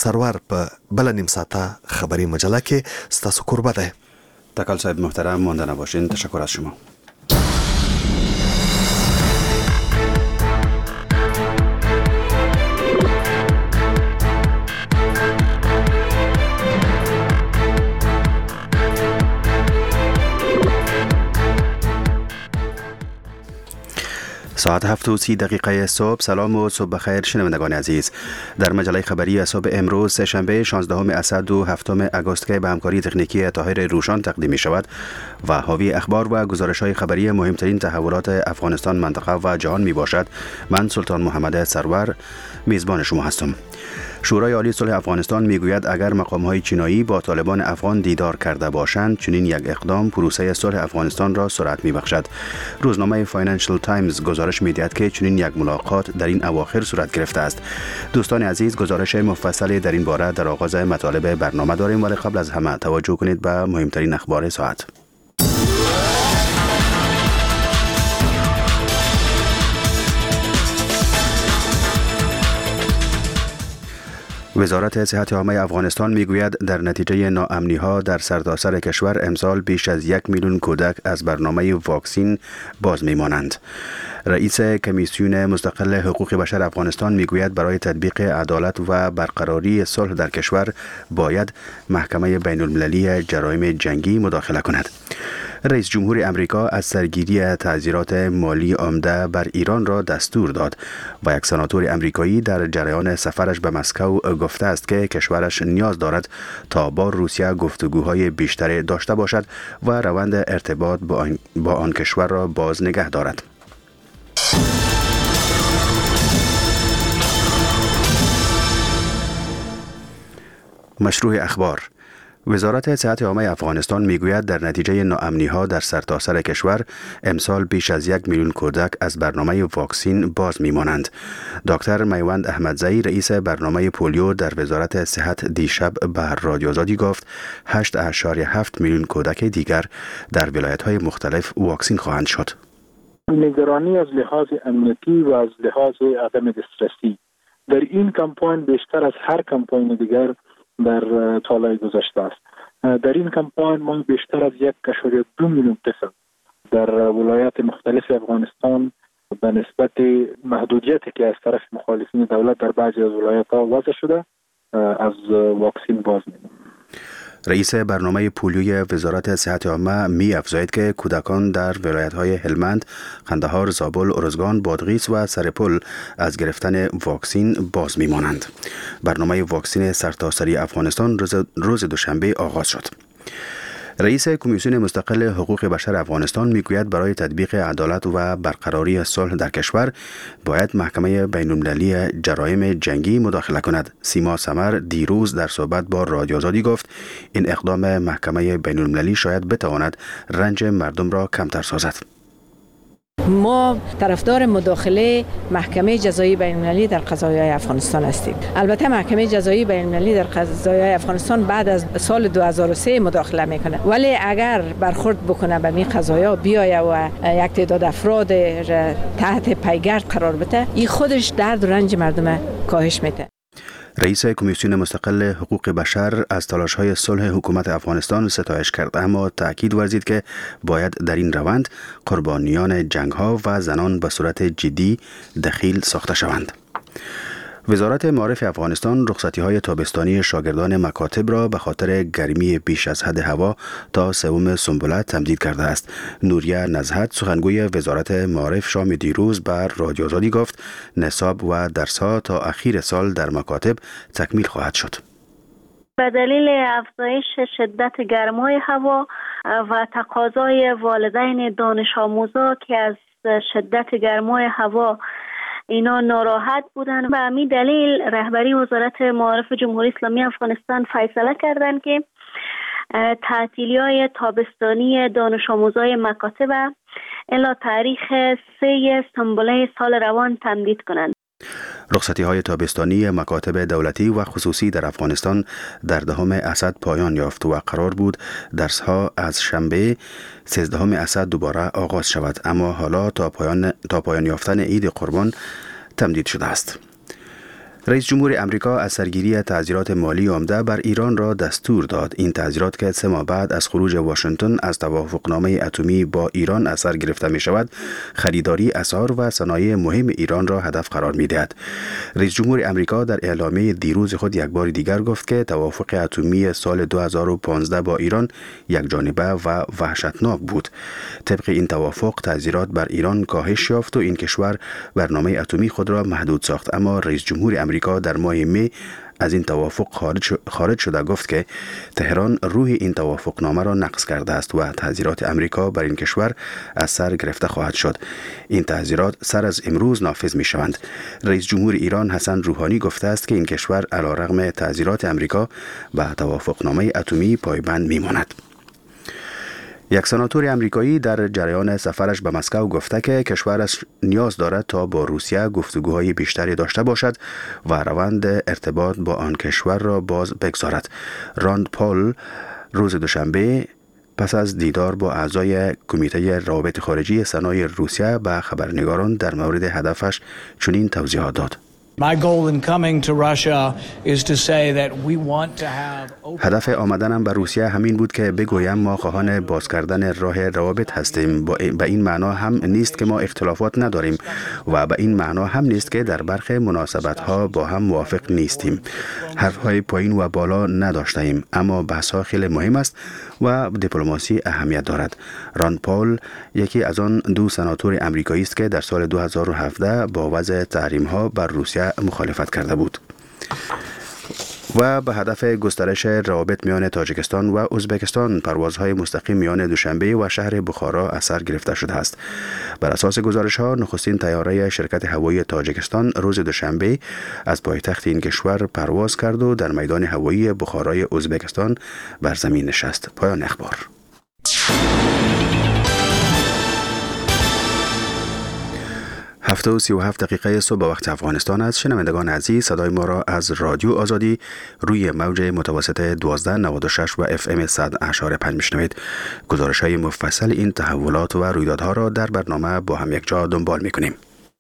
سرور په بل نیم ساعته خبری مجله کې ستاسو قربت ده. تکل صاحب محترم مانده نباشین. تشکر از شما. ساعت 7:30 صبح. سلام و صبح بخیر شنوندگان عزیز. در مجله خبری صبح امروز سه‌شنبه 16 اسد و 7 آگوست که به همکاری تکنیکی طاهر روشان تقدیم می شود و حاوی اخبار و گزارش‌های خبری مهمترین تحولات افغانستان، منطقه و جهان می باشد. من سلطان محمد سرور میزبان شما هستم. شورای عالی صلح افغانستان میگوید اگر مقام‌های چینایی با طالبان افغان دیدار کرده باشند، چنین یک اقدام پروسه صلح افغانستان را سرعت می‌بخشد. روزنامه فاینانشل تایمز گزارش می‌دهد که چنین یک ملاقات در این اواخر صورت گرفته است. دوستان عزیز، گزارش مفصلی در این باره در آغاز مطالب برنامه داریم، ولی قبل از همه توجه کنید به مهمترین اخبار ساعت. وزارت صحت عامه افغانستان میگوید در نتیجه ناامنی‌ها در سرتاسر کشور امسال بیش از 1 میلیون کودک از برنامه واکسین باز میمانند. رئیس کمیسیون مستقل حقوق بشر افغانستان میگوید برای تطبیق عدالت و برقراری صلح در کشور باید محکمه بین المللی جرایم جنگی مداخله کند. رئیس جمهور امریکا از سرگیری تعزیرات مالی عمده بر ایران را دستور داد و یک سناتور امریکایی در جریان سفرش به مسکو گفته است که کشورش نیاز دارد تا با روسیه گفتگوهای بیشتری داشته باشد و روند ارتباط با آن کشور را باز نگه دارد. مشروع اخبار. وزارت صحت عامه افغانستان میگوید در نتیجه ناامنی‌ها در سرتاسر کشور امسال بیش از 1 میلیون کودک از برنامه واکسین باز میمانند. دکتر میوند احمدزئی رئیس برنامه پولیو در وزارت صحت دیشب به رادیو آزادی گفت 8.7 میلیون کودک دیگر در ولایت‌های مختلف واکسین خواهند شد. نگرانی از لحاظ امنیتی و از لحاظ عدم دسترسی در این کمپاین بیشتر از هر کمپاین دیگر در سالهای گذشته است. در این کمپاین ما بیشتر از 1.2 میلیون طفل در ولایات مختلف افغانستان به نسبت محدودیتی که از طرف مخالفین دولت در بعضی از ولایت‌ها وضع شده از واکسین باز می‌مانند. رئیس برنامه پولیوی وزارت صحت عامه می افزاید که کودکان در ولایت‌های هلمند، قندهار، زابل، ارزگان، بادغیس و سرپل از گرفتن واکسین باز می‌مانند. برنامه واکسین سرتاسری افغانستان روز دوشنبه آغاز شد. رئیس کمیسیون مستقل حقوق بشر افغانستان میگوید برای تطبیق عدالت و برقراری صلح در کشور باید محکمه بین المللی جرایم جنگی مداخله کند. سیما سمر دیروز در صحبت با رادیو آزادی گفت این اقدام محکمه بین المللی شاید بتواند رنج مردم را کمتر سازد. ما طرفدار مداخله محکمه جزایی بین المللی در قضایای افغانستان هستیم. البته محکمه جزایی بین المللی در قضایای افغانستان بعد از سال 2003 مداخله میکنه، ولی اگر برخورد بکنه به این قضایا بیایه و یک تعداد افراد تحت پیگرد قرار بده، این خودش درد و رنج مردم کاهش میده. رئیس کمیسیون مستقل حقوق بشر از تلاش‌های صلح حکومت افغانستان ستایش کرد، اما تأکید ورزید که باید در این روند قربانیان جنگ‌ها و زنان به صورت جدی دخیل ساخته شوند. وزارت معارف افغانستان رخصتی‌های تابستانی شاگردان مکاتب را به خاطر گرمی بیش از حد هوا تا 3 سنبله تمدید کرده است. نوریه نزهت سخنگوی وزارت معارف شام دیروز بر رادیو آزادی گفت نصاب و درس‌ها تا اخیر سال در مکاتب تکمیل خواهد شد. به دلیل افزایش شدت گرمای هوا و تقاضای والدین دانش آموزا که از شدت گرمای هوا اینا ناراحت بودن، به همین دلیل رهبری وزارت معارف جمهوری اسلامی افغانستان فیصله کردند که تعطیلی‌های تابستانی دانش آموزای مکاتب الی تاریخ 3 سنبله سال روان تمدید کنند. رخصتی‌های تابستانی مکاتب دولتی و خصوصی در افغانستان در 10 اسد پایان یافت و قرار بود درس‌ها از شنبه 13 اسد دوباره آغاز شود، اما حالا تا پایان یافتن عید قربان تمدید شده است. رئیس جمهور امریکا از سرگیری تعزیرات مالی عمده بر ایران را دستور داد. این تعزیرات که 3 ماه بعد از خروج واشنگتن از توافقنامه اتمی با ایران اثر گرفته می شود، خریداری اسعار و صنایع مهم ایران را هدف قرار می دهد. رئیس جمهور امریکا در اعلامیه دیروز خود یک بار دیگر گفت که توافق اتمی سال 2015 با ایران یک جانبه و وحشتناک بود. طبق این توافق تعزیرات بر ایران کاهش یافت و این کشور برنامه اتمی خود را محدود ساخت، اما رئیس جمهور امریکا در ماه می از این توافق خارج شده گفت که تهران روح این توافقنامه را نقض کرده است و تعزیرات امریکا بر این کشور از سر گرفته خواهد شد. این تعزیرات سر از امروز نافذ می شوند. رئیس جمهور ایران حسن روحانی گفته است که این کشور علیرغم تعزیرات امریکا به توافقنامه اتمی پایبند می ماند. یک سناتور امریکایی در جریان سفرش به مسکو گفته که کشورش نیاز دارد تا با روسیه گفتگوهای بیشتری داشته باشد و روند ارتباط با آن کشور را باز بگذارد. راند پال روز دوشنبه پس از دیدار با اعضای کمیته روابط خارجی سنای روسیه به خبرنگاران در مورد هدفش چنین توضیحات داد. هدف آمدنم به روسیه همین بود که بگویم ما خواهان باز کردن راه روابط هستیم. به این معنا هم نیست که ما اختلافات نداریم و به این معنا هم نیست که در برخی مناسبت‌ها با هم موافق نیستیم. حرف‌های پایین و بالا نداشتیم، اما بحث‌ها خیلی مهم است و دیپلماسی اهمیت دارد. راند پال یکی از آن 2 سناتور امریکایی است که در سال 2017 با وضع تحریم‌ها بر روسیه مخالفت کرده بود. و به هدف گسترش روابط میان تاجیکستان و ازبکستان پروازهای مستقیم میان دوشنبه و شهر بخارا اثر گرفته شده است. بر اساس گزارش‌ها نخستین طیاره شرکت هوایی تاجیکستان روز دوشنبه از پایتخت این کشور پرواز کرد و در میدان هوایی بخارای ازبکستان بر زمین نشست. پایان اخبار. 7:37 صبح به وقت افغانستان است. شنوندگان عزیز، صدای ما را از رادیو آزادی روی موج متوسط 1296 و FM 100.5 میشنوید. گزارش‌های مفصل این تحولات و رویدادها را در برنامه با هم یک جا دنبال می‌کنیم.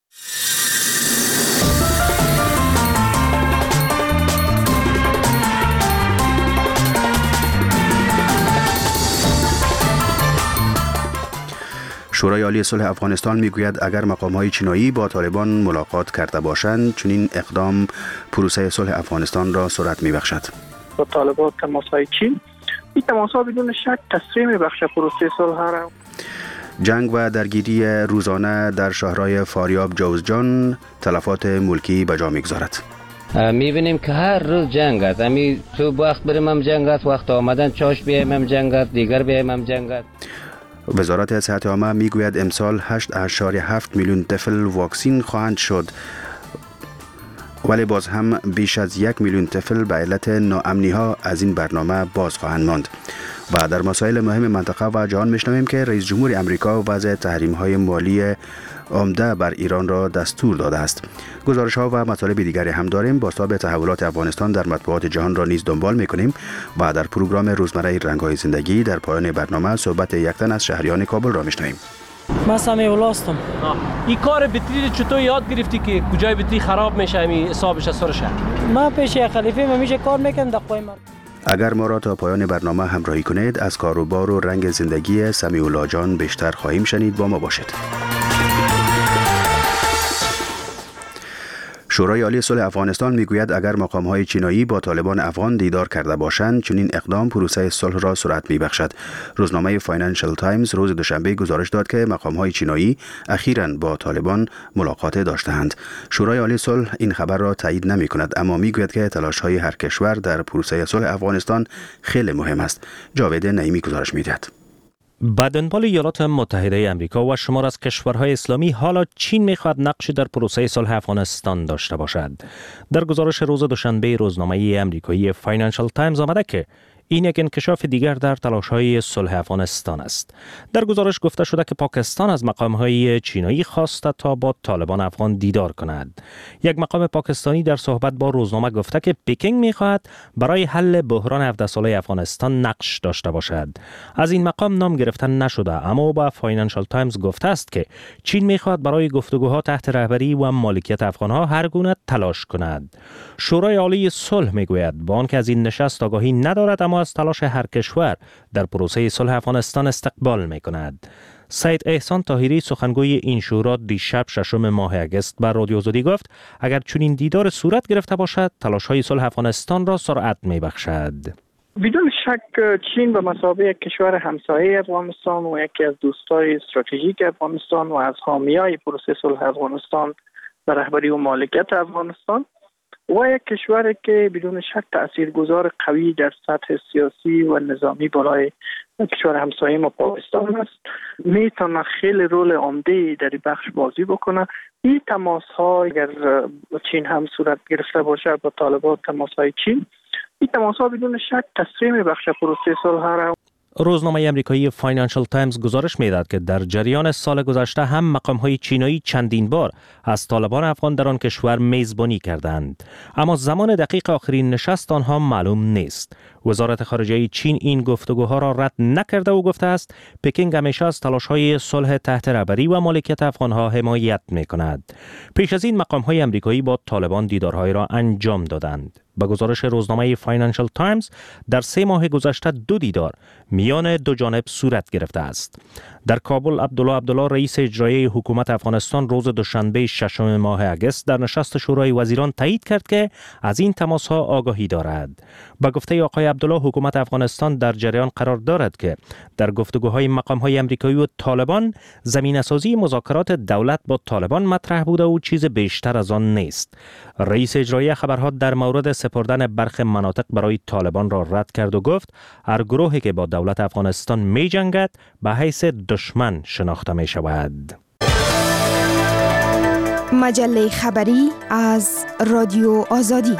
شورای عالی صلح افغانستان میگوید اگر مقام‌های چینایی با طالبان ملاقات کرده باشند، چنین اقدام پروسه صلح افغانستان را سرعت میبخشد. با طالبان تماس‌های چین این تماس‌ها بدون شک تسریع میبخشه پروسه صلح را. جنگ و درگیری روزانه در شهرهای فاریاب جوزجان تلفات ملکی به جا میگذارد. میبینیم که هر روز جنگ است. تو وقت بریم هم جنگ است، وقت آمدن چاش بیایم هم جنگ است، دیگر بیایم هم جنگ است. وزارت صحت عامه میگوید امسال 8.7 میلیون طفل واکسین خواهند شد، ولی باز هم بیش از 1 میلیون طفل به علت ناامنی‌ها از این برنامه باز خواهند ماند. و در مسائل مهم منطقه و جهان میشنویم که رئیس جمهور امریکا وضع تحریم‌های مالی عمده بر ایران را دستور داده است. گزارش‌ها و مطالب دیگری هم داریم. بازتاب تحولات افغانستان در مطبوعات جهان را نیز دنبال می‌کنیم و در پروگرام روزمره رنگ‌های زندگی در پایان برنامه صحبت یک تن از شهریان کابل را میشنویم. من سمی ولاستم. این کار بطری چطور یاد گرفتی که کجای بطری خراب میشه امی حسابش از سرشه؟ من پیش خلیفه میشه کار میکنم دقیقاً من. اگر ما را تا پایان برنامه همراهی کنید، از کاروبار و رنگ زندگی سمیع الله جان بیشتر خواهیم شنید. با ما باشید. شورای عالی صلح افغانستان میگوید اگر مقام‌های چینایی با طالبان افغان دیدار کرده باشند، چنین اقدام پروسه صلح را سرعت میبخشد. روزنامه فاینانشل تایمز روز دوشنبه گزارش داد که مقام‌های چینایی اخیراً با طالبان ملاقات داشته‌اند. شورای عالی صلح این خبر را تایید نمی‌کند، اما میگوید که تلاش‌های هر کشور در پروسه صلح افغانستان خیلی مهم است. جاوید نعیمی گزارش می‌دهد. به دنبال ایالات متحده امریکا و شمار از کشورهای اسلامی، حالا چین می‌خواهد نقشی در پروسه صلح افغانستان داشته باشد. در گزارش روز دوشنبه روزنامه امریکایی فاینانشل تایمز آمده که این یک انکشاف دیگر در تلاش‌های صلح افغانستان است. در گزارش گفته شده که پاکستان از مقام‌های چینایی خواسته تا با طالبان افغان دیدار کند. یک مقام پاکستانی در صحبت با روزنامه گفته که پکینگ می‌خواهد برای حل بحران 17 ساله افغانستان نقش داشته باشد. از این مقام نام گرفته نشده، اما با فاینانشال تایمز گفته است که چین می‌خواهد برای گفتگوها تحت رهبری و مالکیت افغان‌ها هر گونه تلاش کند. شورای عالی صلح میگوید با آنکه از این نشست آگاهی ندارد، اما از تلاش هر کشور در پروسه صلح افغانستان استقبال میکند. سید احسان طاهری سخنگوی این شورا دیشب 6 ماه اگست بر رادیو آزادی گفت اگر چنین دیدار صورت گرفته باشد تلاش‌های صلح افغانستان را سرعت میبخشد. بدون شک چین به مثابه یک کشور همسایه افغانستان و یکی از دوستای استراتژیک افغانستان و از حامیای پروسه صلح افغانستان به رهبری و مالکیت افغانستان و یک کشوری که بدون شک تاثیرگذار قوی در سطح سیاسی و نظامی بالای کشور همسایه ما پاکستان است، میتونه خیلی رول عمده در بخش بازی بکنه. این تماس ها اگر چین هم صورت گرفته باشه با طالبان، تماس های چین، این تماس ها بدون شک تسریع میبخشه پروسه صلح را. روزنامه امریکایی فاینانشال تایمز گزارش می‌دهد که در جریان سال گذشته هم مقام‌های چینایی چندین بار از طالبان افغان در آن کشور میزبانی کردند، اما زمان دقیق آخرین نشست آنها معلوم نیست. وزارت خارجه چین این گفتگوها را رد نکرده و گفته است پکینگ همیشه از تلاش‌های صلح تحت رهبری و مالکیت افغان‌ها حمایت می‌کند. پیش از این مقام‌های امریکایی با طالبان دیدارهای را انجام دادند. با گزارش روزنامه فاینانشال تایمز در 3 ماه گذشته 2 دیدار میان دو جانب صورت گرفته است. در کابل عبدالله رئیس اجرایی حکومت افغانستان روز دوشنبه 6 ماه اگست در نشست شورای وزیران تایید کرد که از این تماس‌ها آگاهی دارد. با گفته آقای عبدالله حکومت افغانستان در جریان قرار دارد که در گفتگوهای مقام‌های امریکایی و طالبان زمینه‌سازی مذاکرات دولت با طالبان مطرح بوده و چیز بیشتر از آن نیست. رئیس اجرایی خبرها در مورد سپردن برخی مناطق برای طالبان را رد کرد و گفت هر گروهی که با دولت افغانستان می جنگد به حیث دشمن شناخته می شود. مجله خبری از رادیو آزادی.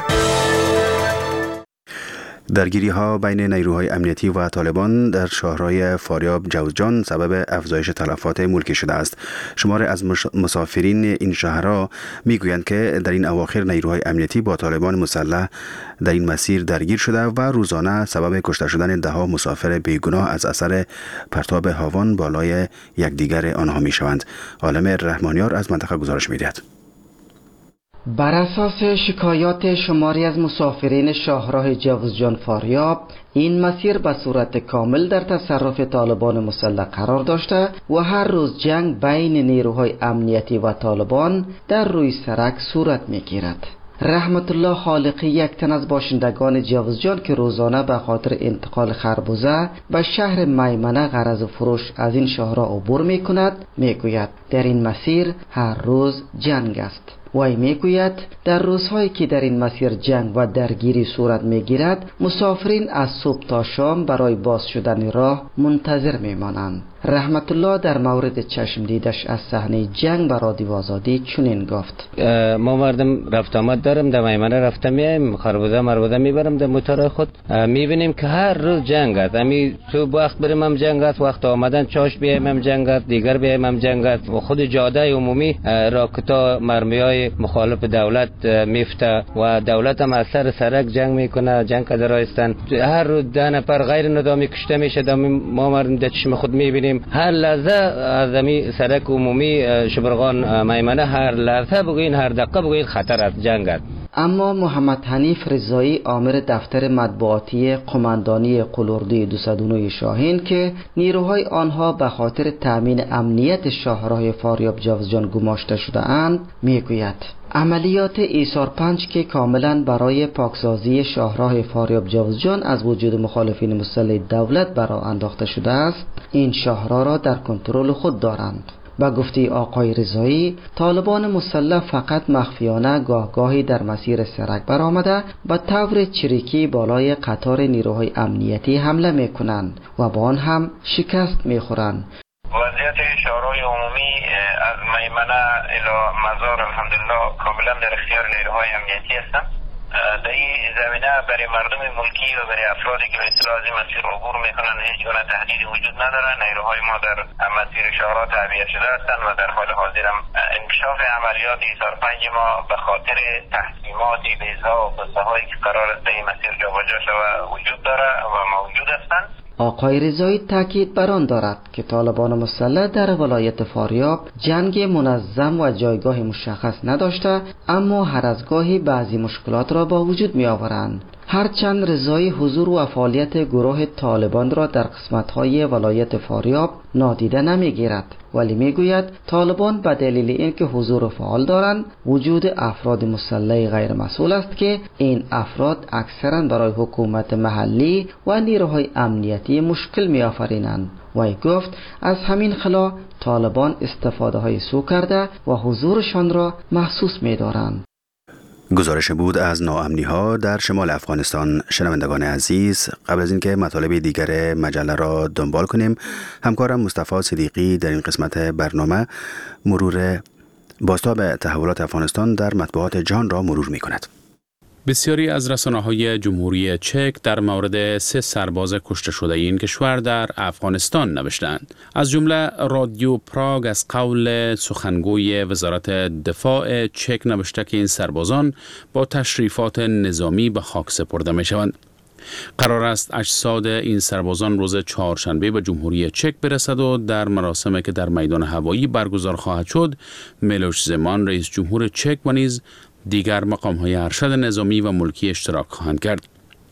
درگیری ها بین نیروهای امنیتی و طالبان در شهرهای فاریاب جوزجان سبب افزایش تلفات ملکی شده است. شماری از مسافرین این شهرها میگویند که در این اواخر نیروهای امنیتی با طالبان مسلح در این مسیر درگیر شده و روزانه سبب کشته شدن ده‌ها مسافر بیگناه از اثر پرتاب هاون بالای یکدیگر آنها میشوند. عالم رحمانیار از منطقه گزارش میدهد. بر اساس شکایات شماری از مسافرین شاهراه جوزجان فاریاب، این مسیر به صورت کامل در تصرف طالبان مسلح قرار داشته و هر روز جنگ بین نیروهای امنیتی و طالبان در روی سرک صورت می‌گیرد. رحمت الله خالقی یک تن از باشندگان جوزجان که روزانه به خاطر انتقال خربوزه به شهر میمنه غرض فروش از این شهرها عبور می‌کند میگوید در این مسیر هر روز جنگ است. وی میگوید در روزهایی که در این مسیر جنگ و درگیری صورت میگیرد مسافرین از صبح تا شام برای باز شدن راه منتظر میمانند. رحمت الله در مورد چشم دیدش از صحنه جنگ به رادیو آزادی چنین گفت: ما مردم رفت آمد دارم، در میمنه رفته میایم، خربوزه مربوزه میبرم در موتور خود، میبینیم که هر روز جنگ است. امی صبح وقت بریم هم جنگ است، وقت آمدن چاش بیایم هم جنگ است، دیگر بیایم هم جنگ است. و خود جاده عمومی راکتا مرمیای مخالف دولت میفته و دولت هم از سر سرک جنگ میکنه، جنگ که درایستن. هر روز 10 نفر غیر نظامی کشته میشه، ما مردم در چشم خود میبینیم. هر لحظه از امی سرک عمومی شبرغان میمنه هر لحظه بگوین، هر دقیقه بگوین خطر است، جنگ است. اما محمد حنیف رضایی آمر دفتر مطبوعاتی قماندانی قلوردی 209 شاهین که نیروهای آنها به خاطر تأمین امنیت شاهراه فاریاب جوزجان گماشته شده اند میگوید عملیات ایثار 5 که کاملا برای پاکسازی شاهراه فاریاب جوزجان از وجود مخالفین مسلح دولت برای انداخته شده است، این شاهراه را در کنترل خود دارند. با گفته آقای رضایی، طالبان مسلح فقط مخفیانه گاهگاهی در مسیر سرک برآمده و طور چریکی بالای قطار نیروهای امنیتی حمله میکنند و با آن هم شکست میخورند. وضعیت شاهراه عمومی از میمنه الی مزار الحمدلله کاملا در اختیار نیروهای امنیتی هستند. در این زمینه برای مردم ملکی و برای افرادی که به اصطلاح از این مسیر عبور میکنن هیچ گونه تهدیدی وجود نداره. نیروهای ما در مسیر شاهراه تعبیه شده هستند و در حال حاضر هم انکشاف عملیات ایثار 5 ما به خاطر تحکیمات بیزها و قصه هایی که قرار است در این مسیر جابجا شود وجود داره و موجود هستند. آقای رضایی تاکید بر آن دارد که طالبان مسلح در ولایت فاریاب جنگ منظم و جایگاه مشخص نداشته، اما هر از گاهی بعضی مشکلات را با وجود می آورند. هرچند رضایی حضور و فعالیت گروه طالبان را در قسمت‌های ولایت فاریاب نادیده نمی‌گیرد، ولی می‌گوید طالبان به دلیل اینکه حضور فعال دارند وجود افراد مسلح غیر مسئول است که این افراد اکثراً برای حکومت محلی و نیروهای امنیتی مشکل می‌آفرینند. وی گفت از همین خلا طالبان استفاده‌های سو کرده و حضورشان را محسوس می‌دارند. گزارش بود از ناامنی‌ها در شمال افغانستان. شنوندگان عزیز، قبل از اینکه مطالب دیگر مجله را دنبال کنیم، همکارم مصطفی صدیقی در این قسمت برنامه مرور بازتاب تحولات افغانستان در مطبوعات جهان را مرور می‌کند. بسیاری از رسانه‌های جمهوری چک در مورد 3 سرباز کشته شده این کشور در افغانستان نوشتند. از جمله رادیو پراگ از قول سخنگوی وزارت دفاع چک نوشته که این سربازان با تشریفات نظامی به خاک سپرده می‌شوند. قرار است اجساد این سربازان روز چهارشنبه به جمهوری چک برسد و در مراسمی که در میدان هوایی برگزار خواهد شد، میلوش زمان رئیس جمهور چک و نیز دیگر مقام‌های ارشد نظامی و ملکی اشتراک خواهند کرد.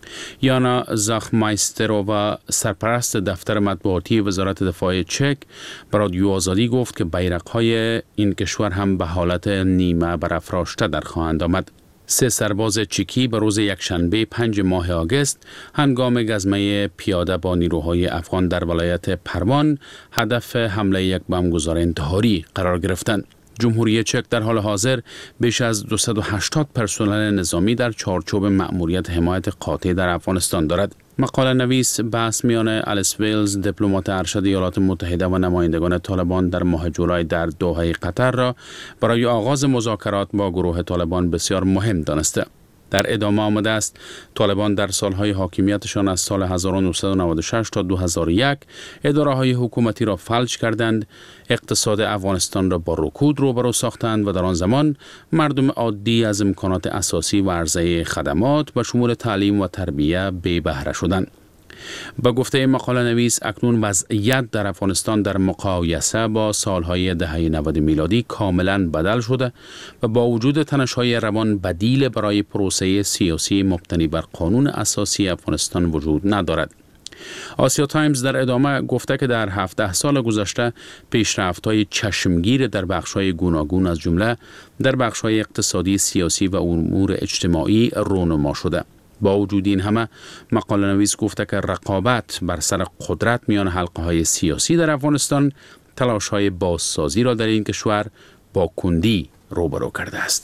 یانا زاخمایسترووا سرپرست دفتر مطبوعاتی وزارت دفاع چک به رادیو آزادی گفت که بیرق‌های این کشور هم به حالت نیمه برافراشته در خواهند آمد. 3 سرباز چکی به روز یکشنبه 5 ماه آگوست هنگام گزمه پیاده با نیروهای افغان در ولایت پروان هدف حمله یک بمبگذار انتحاری قرار گرفتند. جمهوری چک در حال حاضر بیش از 280 پرسنل نظامی در چارچوب مأموریت حمایت قاطع در افغانستان دارد. مقاله نویس بحث میان الیس ویلز، دیپلمات ارشد ایالات متحده و نمایندگان طالبان در ماه جولای در دوحه قطر را برای آغاز مذاکرات با گروه طالبان بسیار مهم دانسته. در ادامه آمده است طالبان در سالهای حاکمیتشان از سال 1996 تا 2001 اداره‌های حکومتی را فلج کردند، اقتصاد افغانستان را با رکود روبرو ساختند و در آن زمان مردم عادی از امکانات اساسی و عرضه خدمات به شمول تعلیم و تربیت بی بهره شدند. با گفته مقاله نویس اکنون وضعیت در افغانستان در مقایسه با سالهای دهه 90 میلادی کاملا بدل شده و با وجود تنش‌های روان بدیل برای پروسه سیاسی مبتنی بر قانون اساسی افغانستان وجود ندارد. آسیا تایمز در ادامه گفته که در 17 سال گذشته پیشرفت‌های چشمگیر در بخش‌های گوناگون از جمله در بخش‌های اقتصادی، سیاسی و امور اجتماعی رونما شده. با وجود این همه مقاله نویس گفته که رقابت بر سر قدرت میان حلقه‌های سیاسی در افغانستان تلاش‌های بازسازی را در این کشور با کندی روبرو کرده است.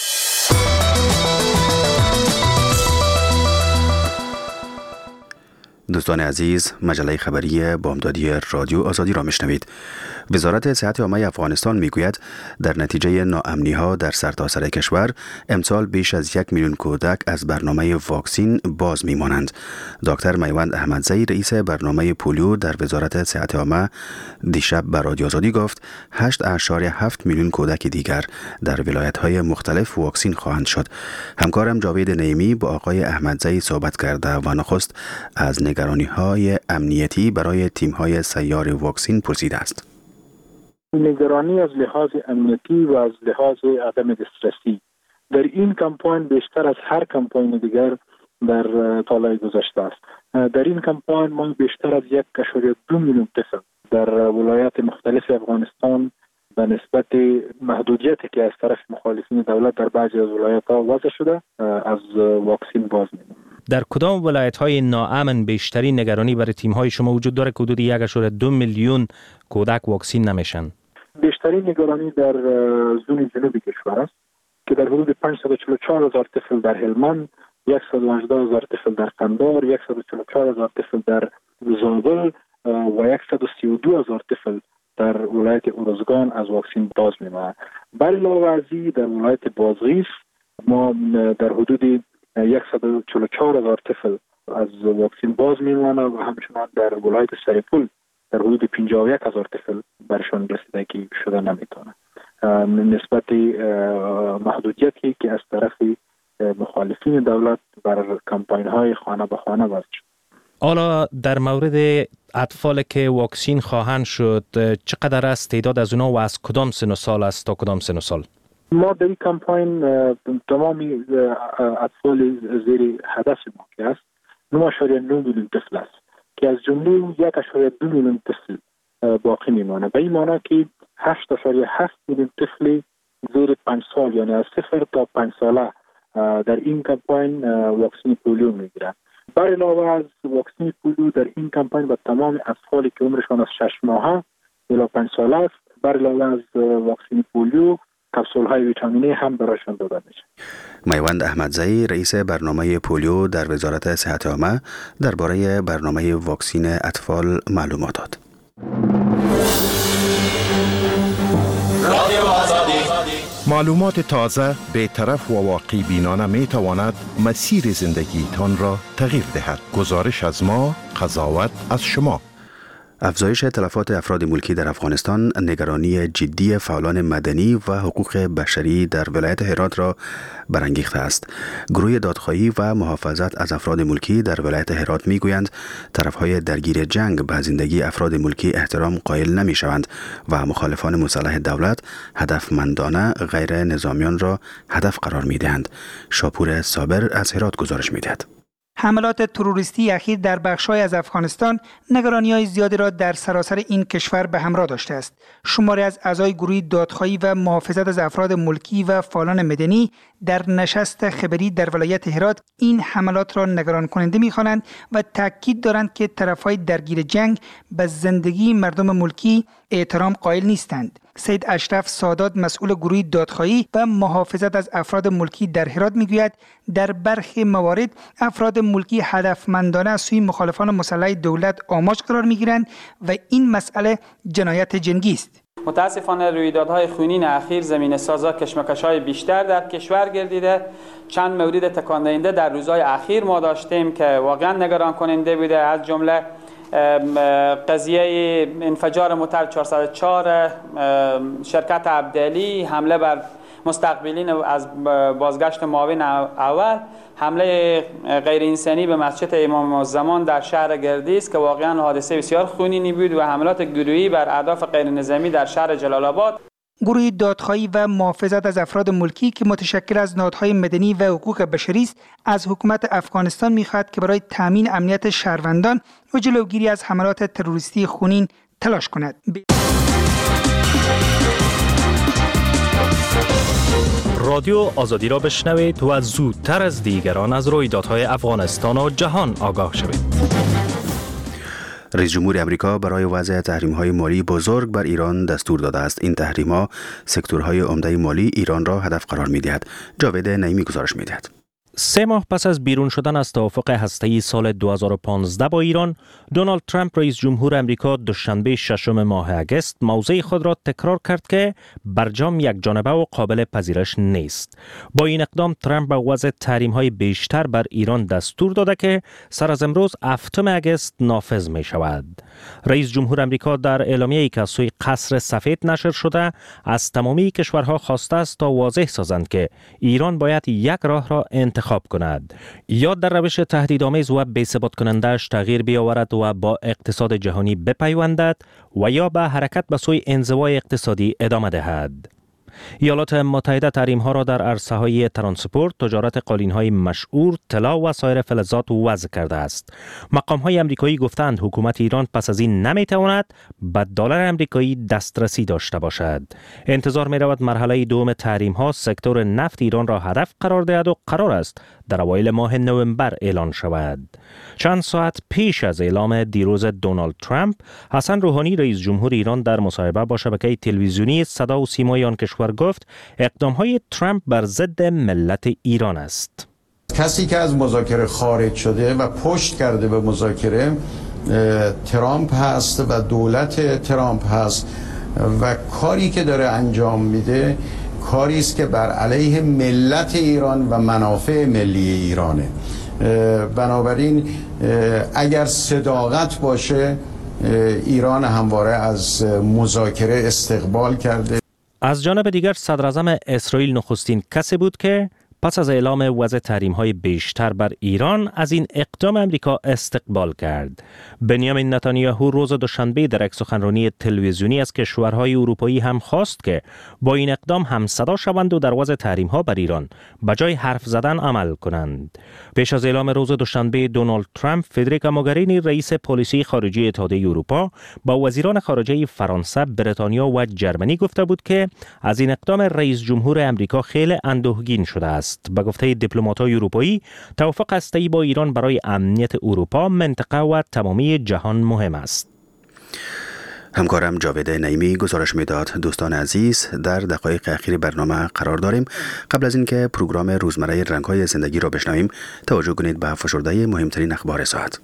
دوستان عزیز، مجله خبری بامدادی رادیو آزادی را میشنوید. وزارت صحت عامه افغانستان میگوید در نتیجه ناامنی‌ها در سرتاسر کشور امسال بیش از 1 میلیون کودک از برنامه واکسین باز میمانند. دکتر میوند احمدزی رئیس برنامه پولیو در وزارت صحت عامه دیشب به رادیو آزادی گفت 8.7 میلیون کودک دیگر در ولایت‌های مختلف واکسین خواهند شد. همکارم جاوید نعیمی با آقای احمدزی صحبت کرده و نخست از نگرانی‌های امنیتی برای تیم‌های سیار واکسین پرسیده است. نگرانی از لحاظ امنیتی و از لحاظ عدم دسترسی در این کمپاین بیشتر از هر کمپاین دیگر در سالهای گذشته است. در این کمپاین ما بیشتر از 1.2 میلیون طفل در ولایات مختلف افغانستان به نسبت محدودیتی که از طرف مخالفین دولت در بعضی از ولایت‌ها وضع شده از واکسین باز می‌مانند. در کدام ولایت‌های ناامن بیشترین نگرانی برای تیم‌های شما وجود داره که حدود 1.2 میلیون کودک واکسین نمیشن؟ بیشترین نگرانی در زون جنوبی کشور است که در حدود 544,000 طفل در هلمند، 118,000 طفل در قندار، 144,000 طفل در زابل و 132,000 طفل در ولایت ارزگان از واکسین باز می‌مانند. علاوه بر در ولایت بازغیس ما در حدود 144,000 طفل از واکسین باز میمانه و همچنان در ولایت سرپل در حدود 51,000 طفل برشان رسیدگی شده نمیتونه. نسبت محدودیتی که از طرف مخالفین دولت بر کمپاین های خانه به خانه وضع شد. حالا در مورد اطفال که واکسین خواهند شد چقدر است تعداد از اونا و از کدام سن و سال است تا کدام سن و سال؟ ما در این کمپاین تمامی اطفال زیر هدف ما که است 9.9 میلیون طفل است که از جمله 1.2 میلیون طفل باقی میمانه. به این معنی که 8.7 میلیون طفل زیر 5 سال یعنی از 0 تا 5 ساله در این کمپاین واکسین پولیو میگیرند. بر علاوه از واکسین پولیو در این کمپاین به تمام اطفالی که عمرشان از 6 ماه الی 5 سال است بر علاوه از واکسین پولیو کپسول های ویتامینی هم برایشان داده میشه. میوند احمدزئی رئیس برنامه پولیو در وزارت صحت عامه درباره برنامه واکسین اطفال معلومات داد. معلومات تازه به طرف و واقع بینانه می تواند مسیر زندگی تان را تغییر دهد. گزارش از ما، قضاوت از شما. افزایش تلفات افراد ملکی در افغانستان نگرانی جدی فعالان مدنی و حقوق بشری در ولایت هرات را برانگیخته است. گروه دادخواهی و محافظت از افراد ملکی در ولایت هرات میگویند طرفهای درگیر جنگ به زندگی افراد ملکی احترام قائل نمی شوند و مخالفان مسلح دولت هدفمندانه غیر نظامیان را هدف قرار می دهند. شاپور صابر از هرات گزارش می دهد. حملات تروریستی اخیر در بخش‌های از افغانستان نگرانی‌های زیادی را در سراسر این کشور به همراه داشته است. شماری از اعضای گروه دادخواهی و محافظت از افراد ملکی و فعالان مدنی در نشست خبری در ولایت هرات این حملات را نگران کننده می‌خوانند و تاکید دارند که طرف‌های درگیر جنگ به زندگی مردم ملکی احترام قائل نیستند. سید اشرف سادات مسئول گروه دادخواهی و محافظت از افراد ملکی در هرات میگوید در برخی موارد افراد ملکی هدفمندانه از سوی مخالفان مسلح دولت آماج قرار میگیرند و این مسئله جنایت جنگی است. متاسفانه رویدادهای خونین اخیر زمینه سازا کشمکش‌های بیشتر در کشور گردیده. چند مورد تکان دهنده در روزهای اخیر ما داشتیم که واقعا نگران کننده بوده، از جمله قضیه انفجار موتر 404 شرکت عبدعلی، حمله بر مستقبلین از بازگشت معاون اول، حمله غیر انسانی به مسجد امام الزمان در شهر گردیز که واقعا حادثه بسیار خونینی بود و حملات گروهی بر اهداف غیر نظامی در شهر جلال آباد. گروه دادخواهی و محافظت از افراد ملکی که متشکل از نهادهای مدنی و حقوق بشری است از حکومت افغانستان می‌خواهد که برای تامین امنیت شهروندان و جلوگیری از حملات تروریستی خونین تلاش کند. رادیو آزادی را بشنوید و زودتر از دیگران از رویدادهای افغانستان و جهان آگاه شوید. رئیس جمهور امریکا برای وضع تحریم‌های مالی بزرگ بر ایران دستور داده است. این تحریم‌ها سکتورهای عمده مالی ایران را هدف قرار می‌دهد. جاوید نعیمی گزارش می‌دهد. 3 ماه پس از بیرون شدن از توافق هسته‌ای سال 2015 با ایران، دونالد ترامپ رئیس جمهور امریکا دوشنبه 6 ماه اگست موضع خود را تکرار کرد که برجام یک جانبه و قابل پذیرش نیست. با این اقدام ترامپ به وضع تحریم‌های بیشتر بر ایران دستور داده که سر از امروز 7 اگست نافذ می شود. رئیس جمهور امریکا در اعلامیه‌ای که از سوی قصر سفید نشر شده از تمامی کشورها خواسته است تا واضح سازند که ایران باید یک راه را انتخاب کند، یا در روش تهدیدآمیز و بی‌ثبات کننده‌اش تغییر بیاورد و با اقتصاد جهانی بپیوندد و یا به حرکت به سوی انزوای اقتصادی ادامه دهد. ایالات متحده تحریم‌ها را در عرصه‌های ترانسپورت، تجارت قالین‌های مشهور، طلا و سایر فلزات وضع کرده است. مقام‌های آمریکایی گفتند حکومت ایران پس از این نمی‌تواند به دلار آمریکایی دسترسی داشته باشد. انتظار می‌رود مرحله دوم تحریم‌ها سکتور نفت ایران را هدف قرار دهد و قرار است در اوایل ماه نوامبر اعلان شود. چند ساعت پیش از اعلام دیروز دونالد ترامپ، حسن روحانی رئیس جمهور ایران در مصاحبه با شبکه تلویزیونی صدا و سیمای آن کشور گفت اقدام‌های ترامپ بر ضد ملت ایران است. کسی که از مذاکره خارج شده و پشت کرده به مذاکره ترامپ هست و دولت ترامپ هست و کاری که داره انجام میده کاری است که بر علیه ملت ایران و منافع ملی ایرانه. بنابراین اگر صداقت باشه ایران همواره از مذاکره استقبال کرده. از جانب دیگر صدراعظم اسرائیل نخستین کسی بود که پس از اعلام وضع تحریم‌های بیشتر بر ایران از این اقدام امریکا استقبال کرد. بنیامین نتانیاهو روز دوشنبه در یک سخنرانی تلویزیونی از کشورهای اروپایی هم خواست که با این اقدام همصدا شوند و در وضع تحریم‌ها بر ایران به جای حرف زدن عمل کنند. پیش از اعلام روز دوشنبه دونالد ترامپ، فدریکا موگرینی رئیس پلیسی خارجی اتحادیه اروپا با وزیران خارجه فرانسه، بریتانیا و جرمنی گفته بود که از این اقدام رئیس جمهور امریکا خیلی اندوهگین شده است. به گفته دیپلمات‌های اروپایی، توافق هسته‌ای با ایران برای امنیت اروپا، منطقه و تمامی جهان مهم است. همکارم جاوید نعیمی گزارش میداد. دوستان عزیز، در دقایق اخیر برنامه قرار داریم. قبل از اینکه پروگرام روزمره رنگ‌های زندگی را بشنویم، توجه کنید به فشرده مهمترین اخبار ساعت.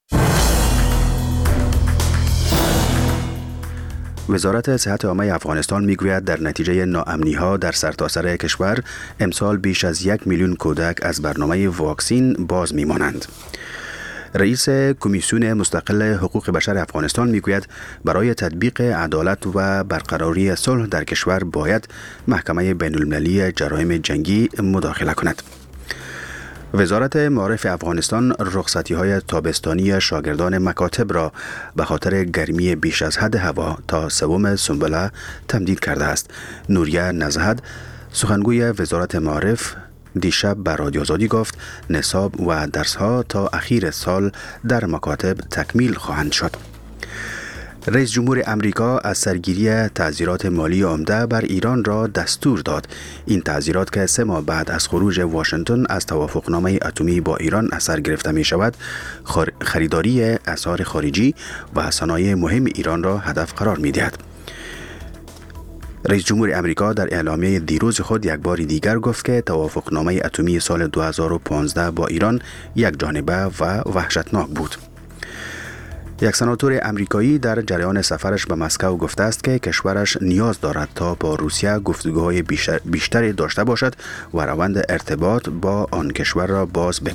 وزارت صحت عامه افغانستان میگوید در نتیجه ناامنی‌ها در سرتاسر کشور امسال بیش از 1 میلیون کودک از برنامه واکسین باز میمانند. رئیس کمیسیون مستقل حقوق بشر افغانستان میگوید برای تطبیق عدالت و برقراری صلح در کشور باید محکمه بین‌المللی جرایم جنگی مداخله کند. وزارت معارف افغانستان رخصتی‌های تابستانی شاگردان مکاتب را به خاطر گرمی بیش از حد هوا تا 3 سنبله تمدید کرده است. نوریه نزهت، سخنگوی وزارت معارف، دیشب به رادیو آزادی گفت نصاب و درس‌ها تا اخیر سال در مکاتب تکمیل خواهند شد. رئیس جمهور امریکا از سرگیری تعزیرات مالی عمده بر ایران را دستور داد. این تعزیرات که 3 ماه بعد از خروج واشنگتن از توافقنامه اتمی با ایران اثر گرفته می شود، خریداری اسعار خارجی و صنایع مهم ایران را هدف قرار می دهد. رئیس جمهور امریکا در اعلامیه دیروز خود یک بار دیگر گفت که توافقنامه اتمی سال 2015 با ایران یک جانبه و وحشتناک بود. یک سناتور امریکایی در جریان سفرش به مسکو گفته است که کشورش نیاز دارد تا با روسیه گفتگوهای بیشتری داشته باشد و روند ارتباط با آن کشور را باز بکند.